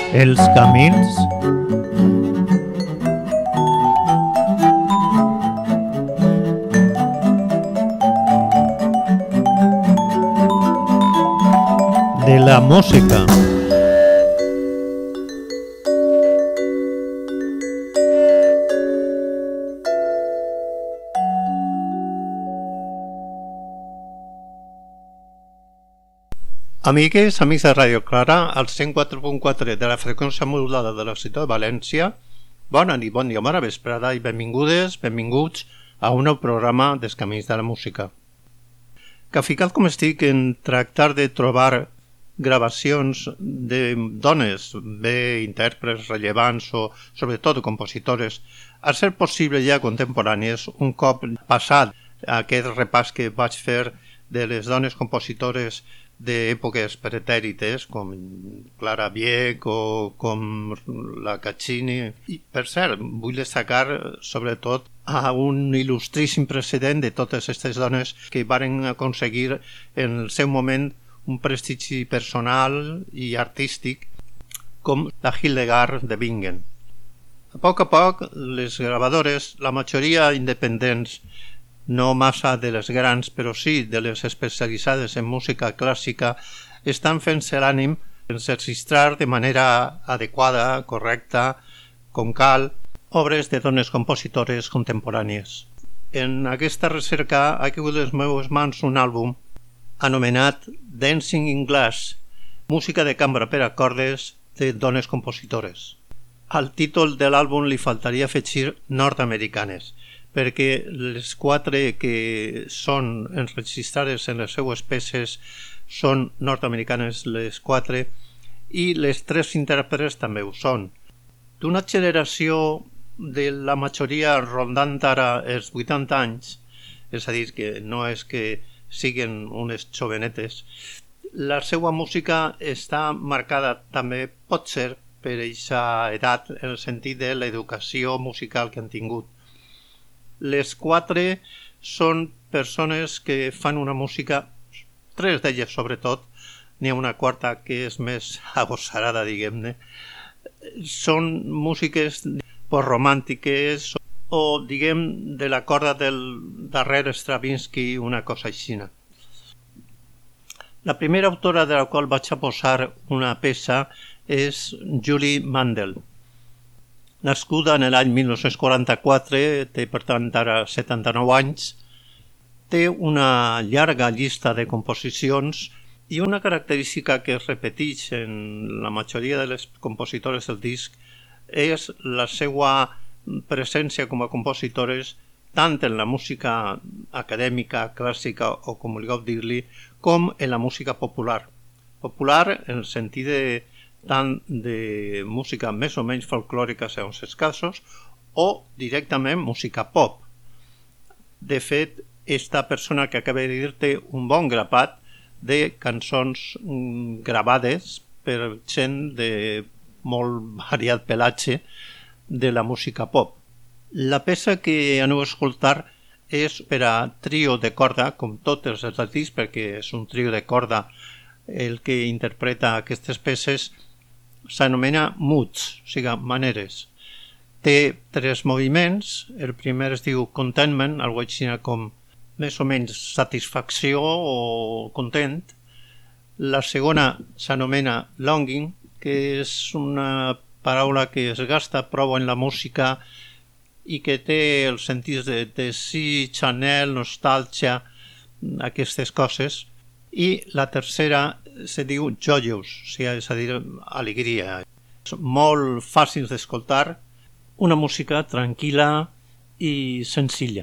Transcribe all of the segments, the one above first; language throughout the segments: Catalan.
Els camins de la música. Amigues, amics de Ràdio Clara, al 104.4 de la freqüència modulada de la ciutat de València, bona nit, bon dia, bona vesprada i benvingudes, benvinguts a un nou programa dels Camins de la Música. Caficat com estic en tractar de trobar gravacions de dones, bé intèrprets rellevants o sobretot compositores, a ser possible ja contemporànies, un cop passat aquest repàs que vaig fer de les dones compositores d'èpoques pretèrites, com Clara Wieck o com la Caccini. I, per cert, vull destacar sobretot a un il·lustríssim precedent de totes aquestes dones que varen aconseguir en el seu moment un prestigi personal i artístic com la Hildegard de Bingen. A poc, les gravadores, la majoria independents, no massa de les grans, però sí de les especialitzades en música clàssica, estan fent-se l'ànim en registrar de manera adequada, correcta, com cal, obres de dones compositores contemporànies. En aquesta recerca ha caigut a les meves mans un àlbum anomenat Dancing in Glass, música de cambra per a cordes de dones compositores. Al títol de l'àlbum li faltaria afegir nord-americanes, perquè les quatre que són enregistrades en les seues peces són nord-americanes les quatre i les tres intèrprets també ho són. D'una generació de la majoria rondant ara els 80 anys, és a dir, que no és que siguin unes jovenetes, la seva música està marcada també, pot ser, per aquesta edat, en el sentit de l'educació musical que han tingut. Les quatre són persones que fan una música, tres d'elles sobretot, n'hi ha una quarta que és més agosarada, diguem-ne, són músiques postromàntiques o, diguem, de la corda del darrer Stravinsky, una cosa així. La primera autora de la qual vaig a posar una peça és Julie Mandel. Nascuda en l'any 1944, té per tant ara 79 anys, té una llarga llista de composicions i una característica que es repeteix en la majoria de les compositores del disc és la seva presència com a compositores tant en la música acadèmica, clàssica o com vulgueu dir-li, com en la música popular. Popular en el sentit tant de música més o menys folclòrica segons els casos o directament música pop. De fet, esta persona que acaba de dir té un bon grapat de cançons gravades per gent de molt variat pelatge de la música pop. La peça que aneu a escoltar és per a trio de corda, com totes els discs, perquè és un trio de corda el que interpreta aquestes peces. S'anomena moods, o sigui, maneres. Té tres moviments. El primer es diu contentment, algo així com més o menys satisfacció o content. La segona s'anomena longing, que és una paraula que es gasta prou en la música i que té els sentits de desig, anhel, nostàlgia, aquestes coses. I la tercera se diu joyous, o sigui, és a dir, alegria. És molt fàcil d'escoltar, una música tranquil·la i senzilla.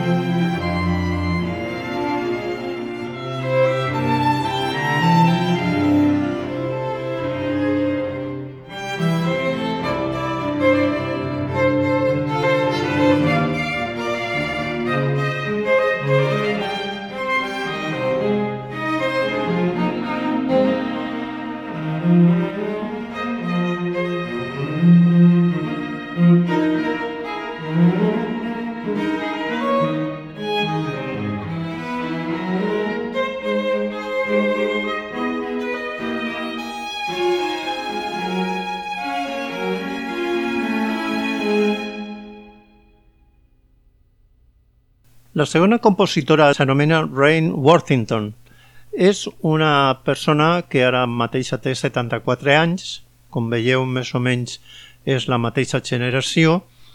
La segona compositora s'anomena Rain Worthington. És una persona que ara mateix té 74 anys, com veieu més o menys és la mateixa generació,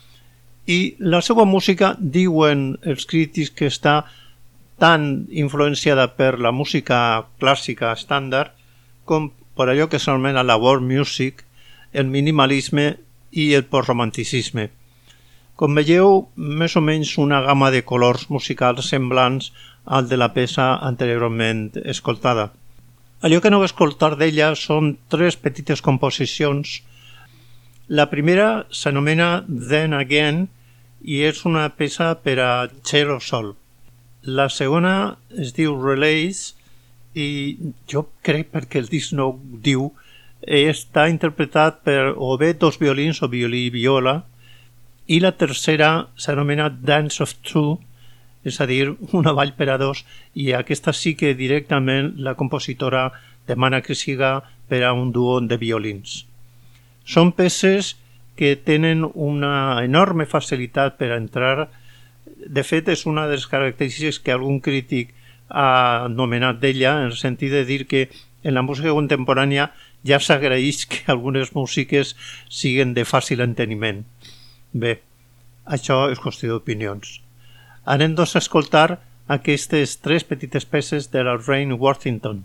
i la seva música diuen els crítics que està tan influenciada per la música clàssica estàndard com per allò que s'anomena la world music, el minimalisme i el postromanticisme. Com veieu, més o menys una gamma de colors musicals semblants al de la peça anteriorment escoltada. Allò que no va escoltar d'ella són 3 petites composicions. La primera s'anomena Then Again i és una peça per a cello sol. La segona es diu Relays i jo crec perquè el disc no ho diu, està interpretat per o bé 2 violins o violí i viola, i la tercera s'anomena Dance of Two, és a dir, una ball per a 2, i aquesta sí que directament la compositora demana que siga per a un duo de violins. Són peces que tenen una enorme facilitat per a entrar. De fet, és una de les característiques que algun crític ha anomenat d'ella, en el sentit de dir que en la música contemporània ja s'agraeix que algunes músiques siguin de fàcil enteniment. Bé, això és qüestió d'opinions. Anem doncs a escoltar aquestes 3 petites peces de la Rain Worthington.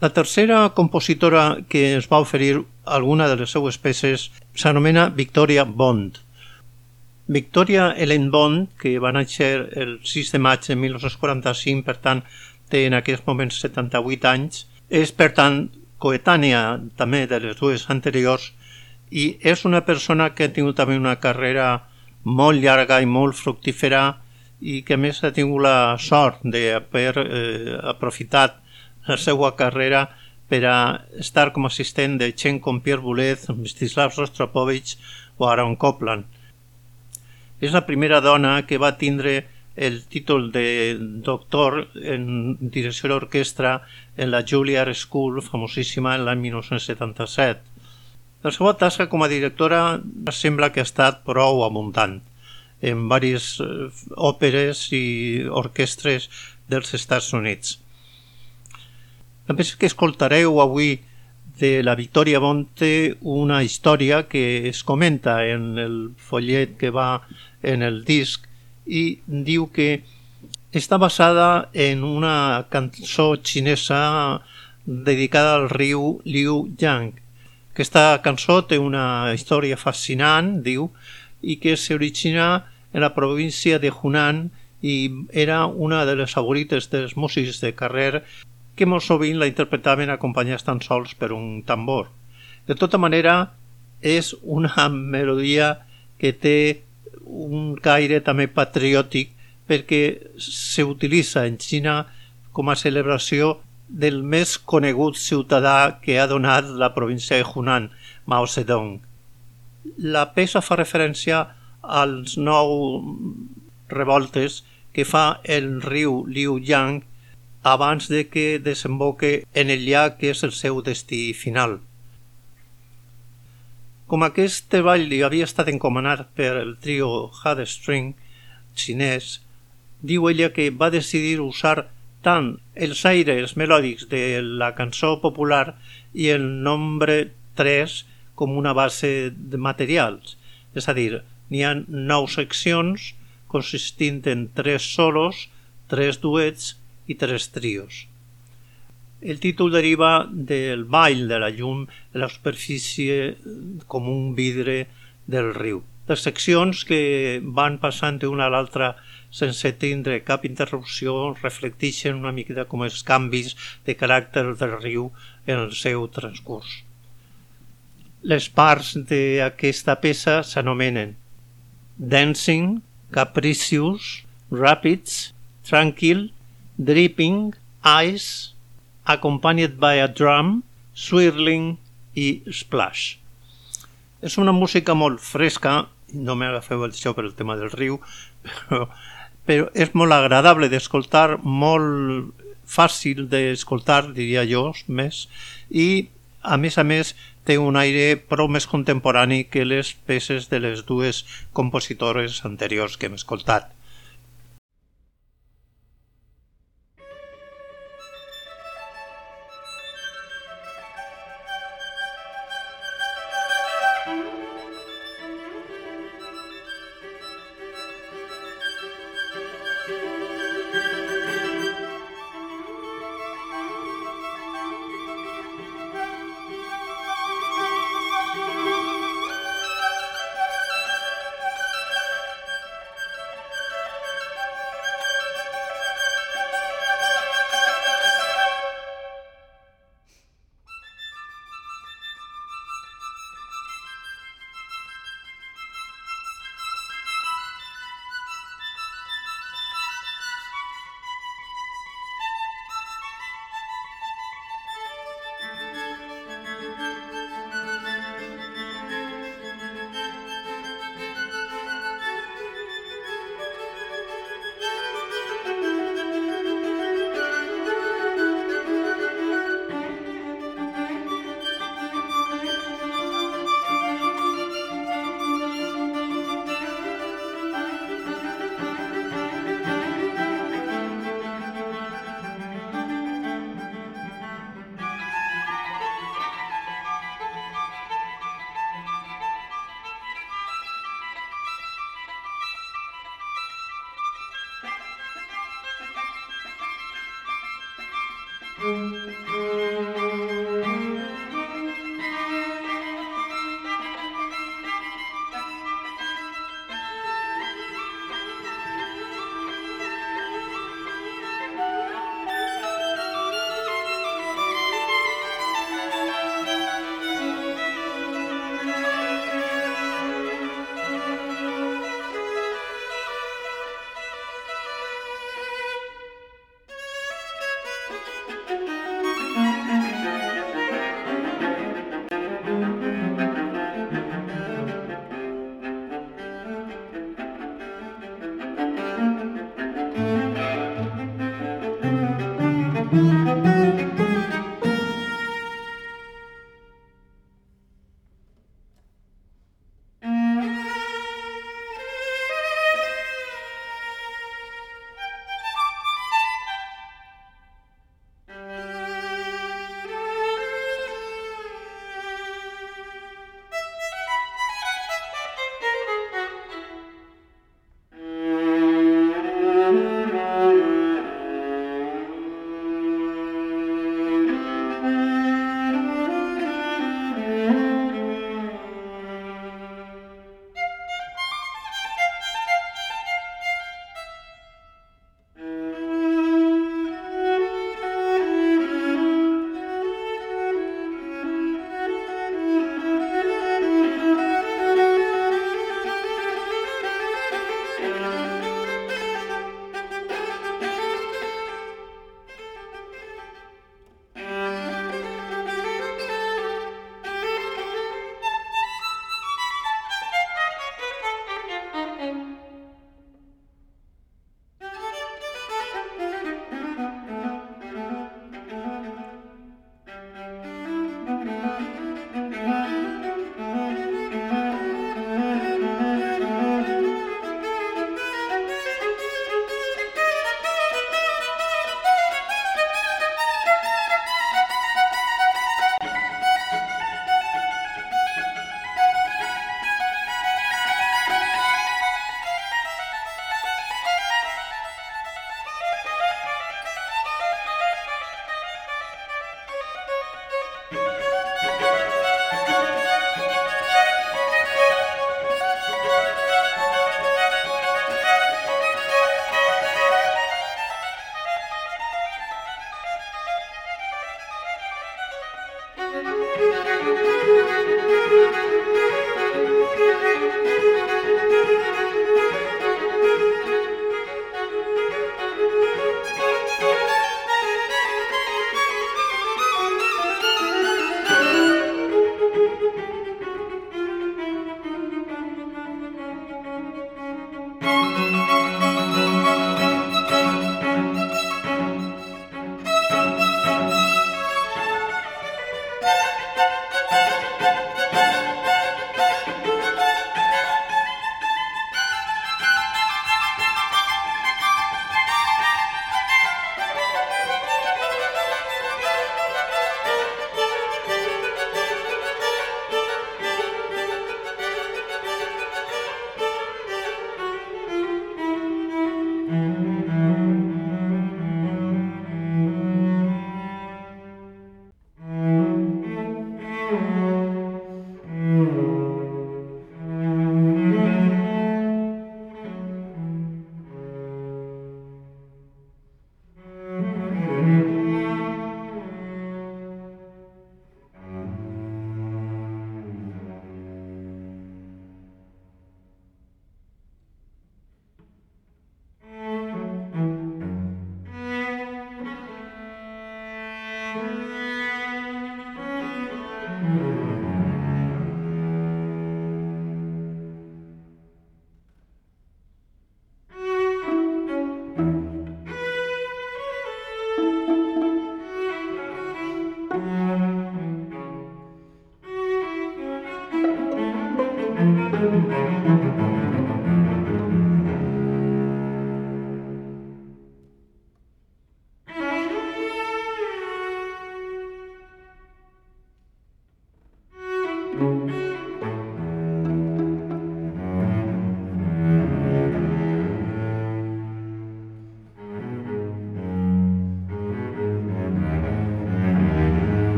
La tercera compositora que ens va oferir alguna de les seues peces s'anomena Victoria Bond. Victoria Ellen Bond, que va néixer el 6 de maig de 1945, per tant, té en aquests moments 78 anys, és, per tant, coetània també de les dues anteriors i és una persona que ha tingut també una carrera molt llarga i molt fructífera i que a més ha tingut la sort d'haver aprofitat la seva carrera per a estar com a assistent de gent com Pierre Boulez, Mstislav Rostropovich o Aaron Copland. És la primera dona que va tindre el títol de doctor en direcció d'orquestra en la Juilliard School, famosíssima en l'any 1977. La seva tasca com a directora sembla que ha estat prou abundant en diverses òperes i orquestres dels Estats Units. La peça que escoltareu avui de la Victoria Bond té una història que es comenta en el follet que va en el disc i diu que està basada en una cançó xinesa dedicada al riu Liuyang. Aquesta cançó té una història fascinant, diu, i que s'origina en la província de Hunan i era una de les favorites dels músics de carrer que molt sovint la interpretaven acompanyats tan sols per un tambor. De tota manera, és una melodia que té un caire també patriòtic perquè s'utilitza en Xina com a celebració del més conegut ciutadà que ha donat la província de Hunan, Mao Zedong. La peça fa referència als 9 revoltes que fa el riu Liuyang abans de que desemboque en el llac que és el seu destí final. Com aquest treball li havia estat encomanat per el trio Hardstring xinès, diu ella que va decidir usar tant els aires melòdics de la cançó popular i el nombre 3 com una base de materials. És a dir, n'hi ha 9 seccions consistint en 3 solos, 3 duets i 3 trios. El títol deriva del ball de la llum de la superfície com un vidre del riu. Les seccions que van passant d'una a l'altra sense tindre cap interrupció reflecteixen una mica com els canvis de caràcter del riu en el seu transcurs. Les parts d'aquesta peça s'anomenen Dancing, Capricious, Rapids, Tranquil, Dripping, Ice, Accompanied by a Drum, Swirling i Splash. És una música molt fresca, no m'agafeu el xou per el tema del riu, però és molt agradable d'escoltar, molt fàcil d'escoltar, diria jo, més, i a més té un aire prou més contemporani que les peces de les dues compositores anteriors que hem escoltat.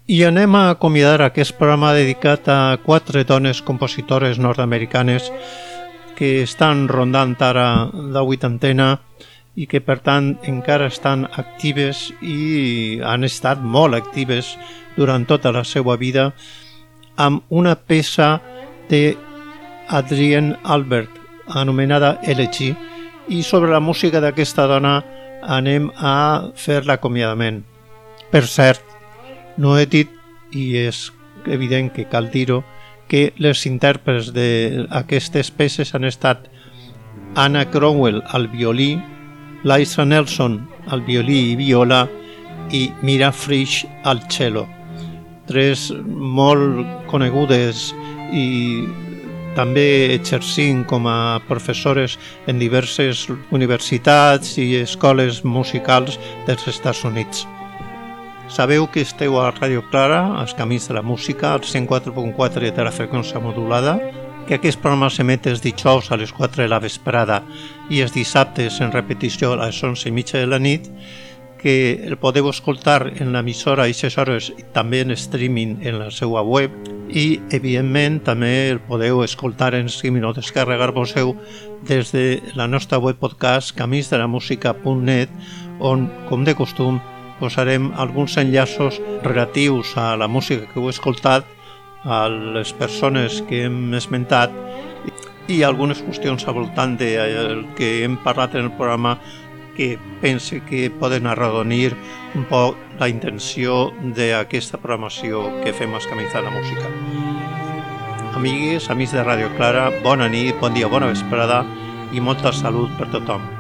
I anem a acomiadar aquest programa dedicat a 4 dones compositores nord-americanes que estan rondant ara la vuitantena i que per tant encara estan actives i han estat molt actives durant tota la seva vida, amb una peça de Adrienne Albert anomenada Elegy, i sobre la música d'aquesta dona anem a fer l'acomiadament. Per cert, no he dit, i és evident que cal dir-ho, que les intèrprets d'aquestes peces han estat Anna Crowell al violí, Liza Nelson al violí i viola i Mira Frisch al cello. 3 molt conegudes i també exercint com a professores en diverses universitats i escoles musicals dels Estats Units. Sabeu que esteu a Ràdio Clara, als Camins de la Música, al 104.4 de la freqüència modulada, que aquest programa s'emet els dijous a les 4 de la vesprada i els dissabtes en repetició a les 11:30 de la nit, que el podeu escoltar en l'emissora a aquestes hores i també en streaming en la seva web, i evidentment també el podeu escoltar en streaming o descarregar-vos-heu des de la nostra web podcast caminsdelamusica.net, on, com de costum, posarem alguns enllaços relatius a la música que heu escoltat, a les persones que hem esmentat i algunes qüestions al voltant del que hem parlat en el programa que pense que poden arrodonir un poc la intenció d'aquesta programació que fem als Camins de la Música. Amigues, amics de Ràdio Clara, bona nit, bon dia, bona vesprada i molta salut per tothom.